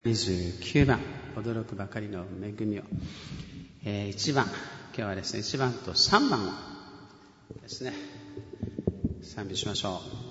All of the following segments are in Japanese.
29番、驚くばかりの恵みを、1番、今日はですね、1番と3番をですね、賛美しましょう。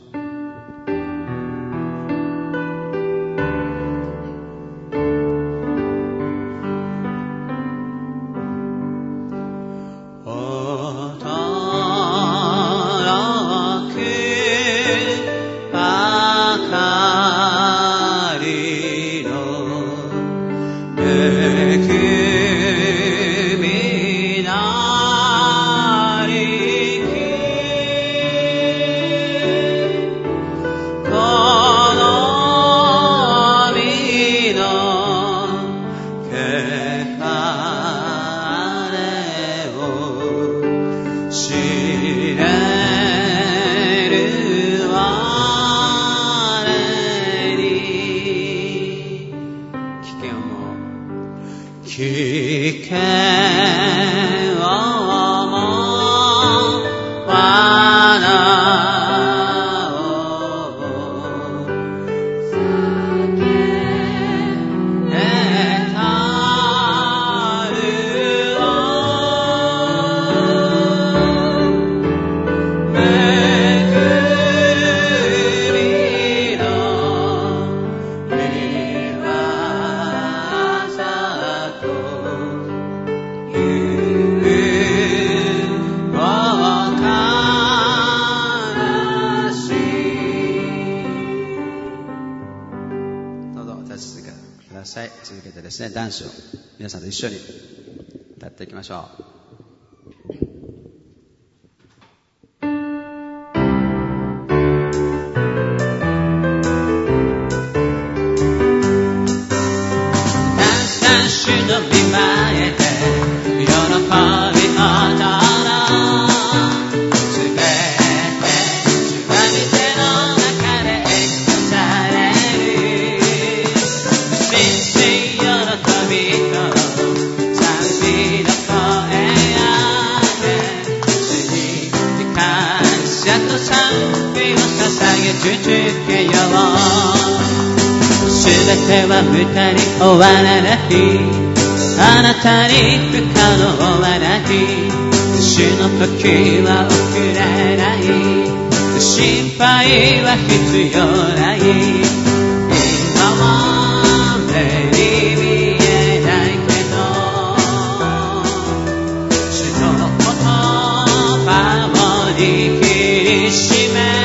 続けてですね、ダンスを皆さんと一緒に歌っていきましょう。全ては無駄に終わらない。あなたに不可能はない。死の時は遅れない。心配は必要ない。今は目に見えないけど、主の言葉を握りしめ、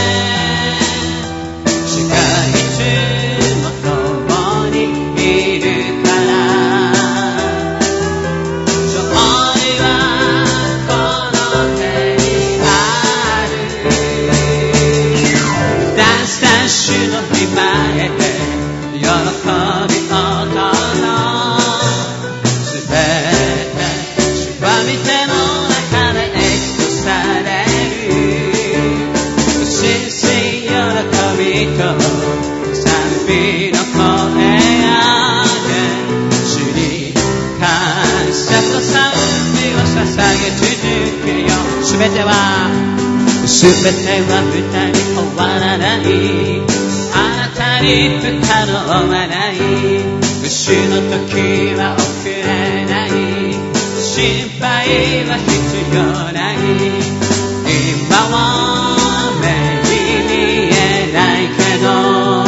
すべては無駄に終わらない。あなたに不可能はない。死の時は遅れない。心配は必要ない。今は目に見えないけど、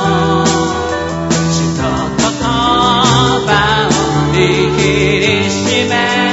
主の言葉を握りしめ、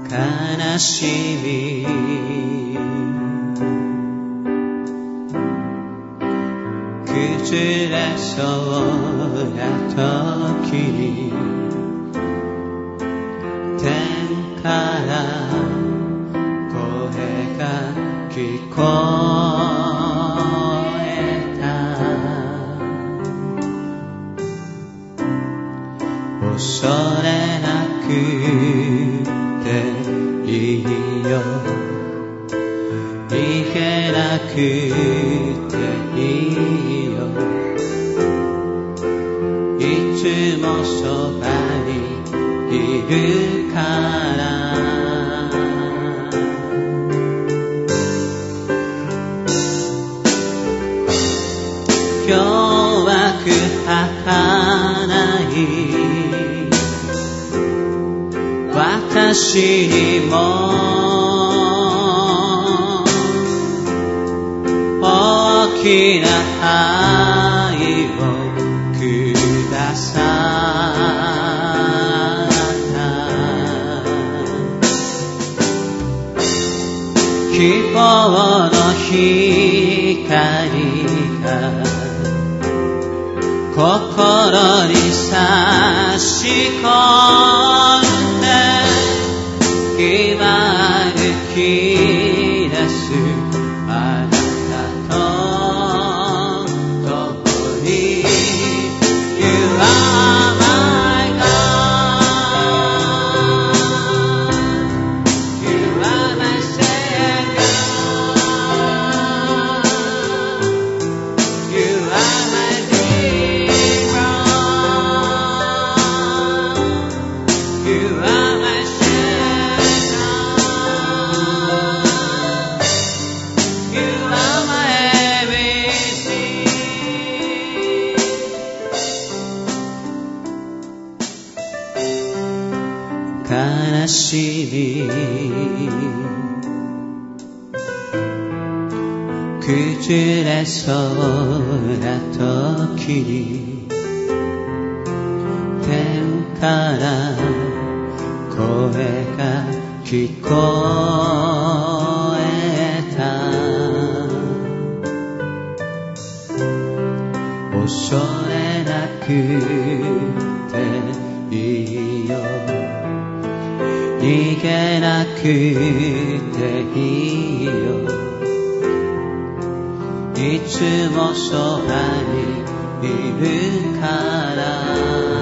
悲しみ崩れそうな時に天から声が聞こえた恐れなくていいよ逃げなくていいよいつもそばにいるから弱く儚い私にも大きな愛をくださった希望の光が心に差し込んで今歩き出すあなたと共に You are my God You are my Savior You are my You are my shelter. You are my everything. 悲しみ崩れそうな時に天から声が聞こえた恐れなくていいよ逃げなくていいよいつもそばにいるから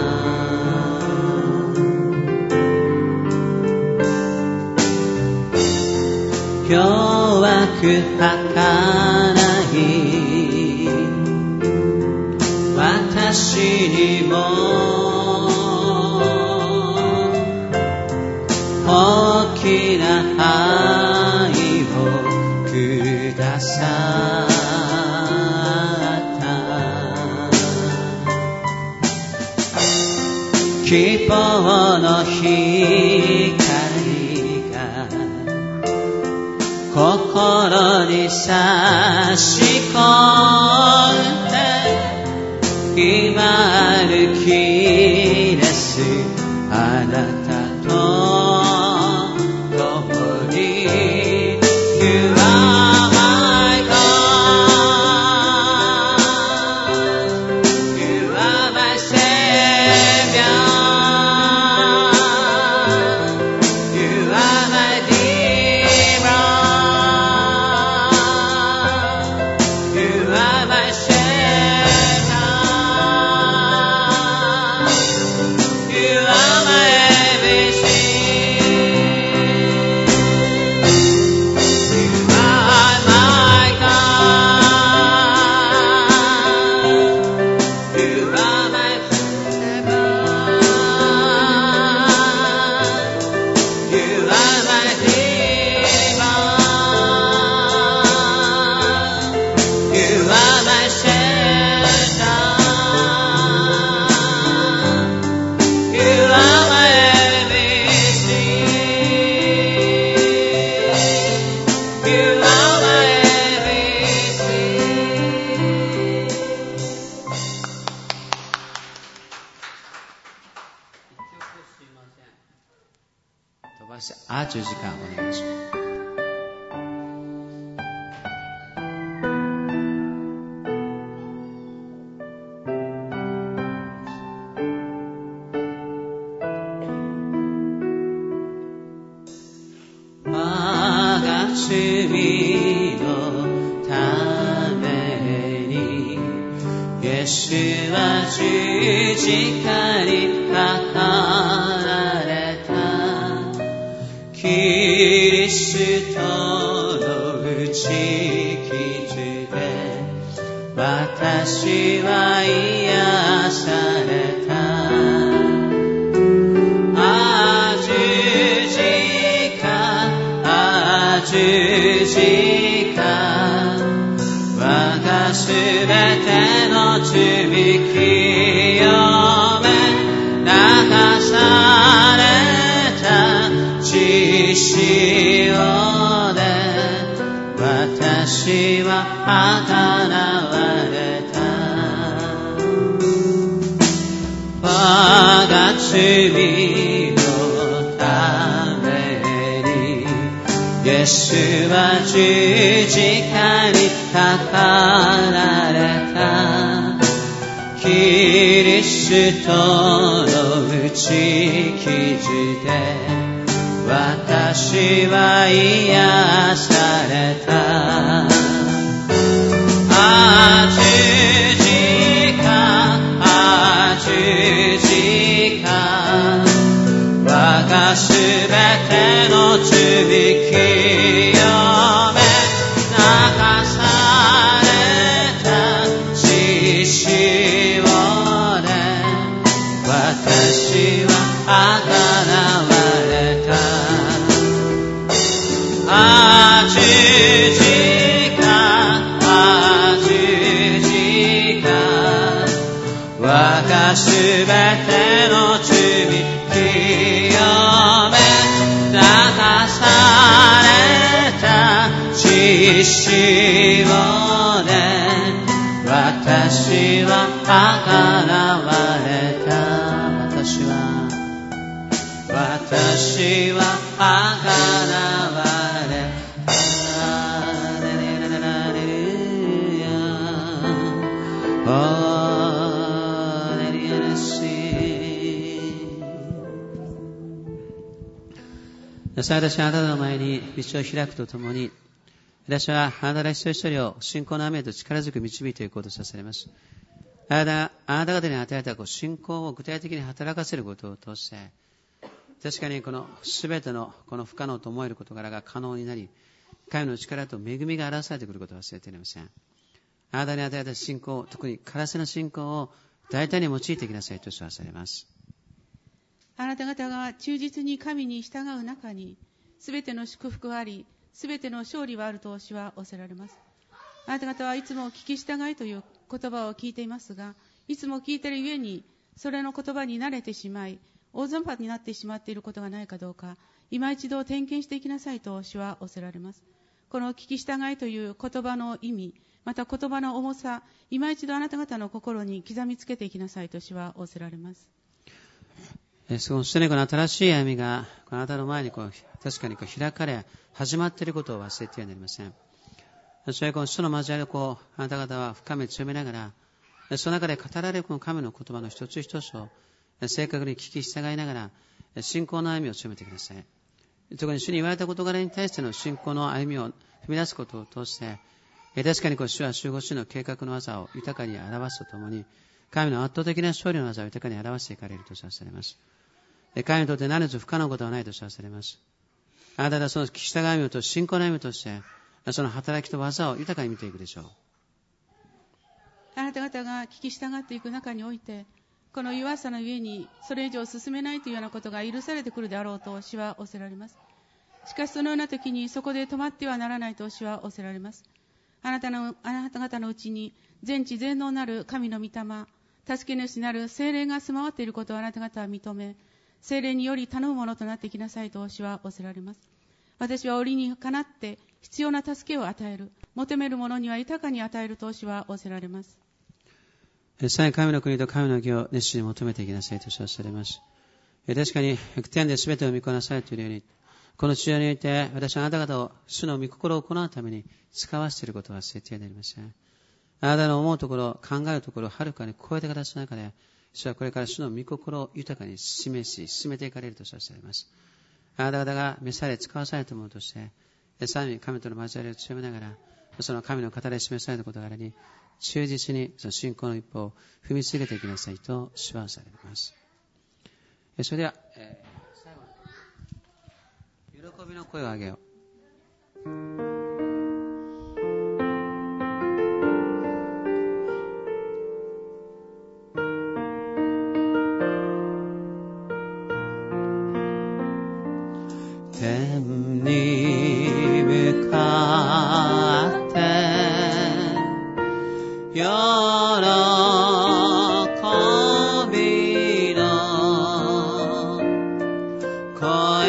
弱く儚い私にも大きな愛をくださった希望の光が心に差し込んで今歩き出すあなたと共に You are my God You are my Savior You are my You are my shelter. 飛ばして아주時間お願いします。罪のためにイエスは十字架にかかられた。キリストの打ち傷で私は癒された。十字架我がすべての罪清め流された血潮で私はあがなわれた。我が罪のためにイエスは十字架にかかられた。キリストの打ち傷で私は癒された。十字架十字架我がすべての罪清め流された血潮で私はあがなわれた。十字架十字架我がすべての罪清め流された血潮で私はあがなわれた。私はあがなわれた。私はあなたの前に道を開くとともに、私はあなた一人一人を信仰の雨と力強く導いていこうとさせられます。あなた方に与えた信仰を具体的に働かせることを通して、確かにこの全てのこの不可能と思える事柄が可能になり、神の力と恵みが表されてくることを忘れていません。あなたに与えた信仰、特にカラスの信仰を大胆に用いていきなさいと主はされます。 あなた方が忠実に神に従う中に、すべての祝福があり、すべての勝利はあると主は仰せられます。あなた方はいつも聞き従いという言葉を聞いていますが、いつも聞いているゆえに、それの言葉に慣れてしまい、大雑把になってしまっていることがないかどうか、今一度点検していきなさいと主は仰せられます。この聞き従いという言葉の意味、また言葉の重さ、今一度あなた方の心に刻みつけていきなさいと主は仰せられます。 そしてこの新しい歩みがあなたの前に確かに開かれ始まっていることを忘れてはなりません。それこの主の交わりをあなた方は深め強めながら、その中で語られるこの神の言葉の一つ一つを正確に聞き従いながら信仰の歩みを強めてください。特に主に言われた事柄に対しての信仰の歩みを踏み出すことを通して、確かに主は主ご主の計画の技を豊かに表すとともに、神の圧倒的な勝利の技を豊かに表していかれるとさせられます。神にとって何一つ不可能なことはないとさせられます。あなたはその聞き従い歩みと信仰の歩みとして、その働きと技を豊かに見ていくでしょう。 あなた方が聞き従っていく中において、この弱さのゆえにそれ以上進めないというようなことが許されてくるであろうと主は仰せられます。しかしそのような時にそこで止まってはならないと主は仰せられます。あなた方のうちに全知全能なる神の御霊、助け主なる聖霊が住まわっていることをあなた方は認め、聖霊により頼むものとなっていきなさいと主は仰せられます。私は折にかなって必要な助けを与える、求めるものには豊かに与えると主は仰せられます。 さえ神の国と神の義を熱心に求めていきなさいと主はされます。 確かに天で全てを見こなされているように、この地上において私はあなた方を主の御心を行うために使わせていることは忘れてはなりません。あなたの思うところ、考えるところをはるかに超えた形の中で、主はこれから主の御心を豊かに示し、進めていかれるとさせてあります。あなた方が召され、使わされたものとして、さらに神との交わりを強めながら、その神の語り示された事柄に、忠実にその信仰の一歩を踏み続けていきなさいと主はされます。それでは、最後に、喜びの声を上げよう。天に向かって喜びの声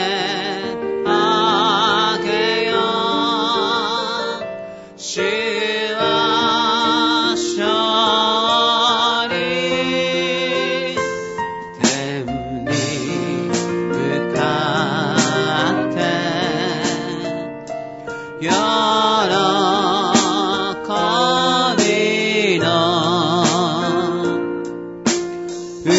上げよう。主は勝利。天に向かって喜びの歌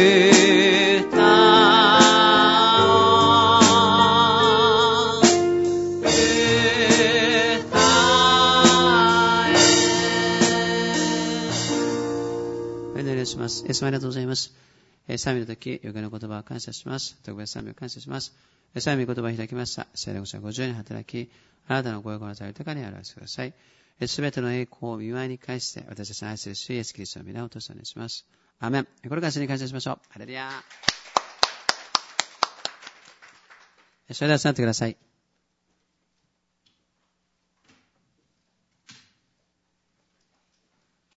を歌え。お祈りします。イエス様ありがとうございます。賛美の時、余計な言葉を感謝します。特別賛美を感謝します。賛美の言葉を開きました。聖霊ご者50に働き、あなたのご用語の与え豊かに表してください。すべての栄光を見舞いに返して、私たちの愛する主イエスキリストの皆をお願いします。アーメン。これから主に感謝しましょう。ハレルヤ。それでは座ってください。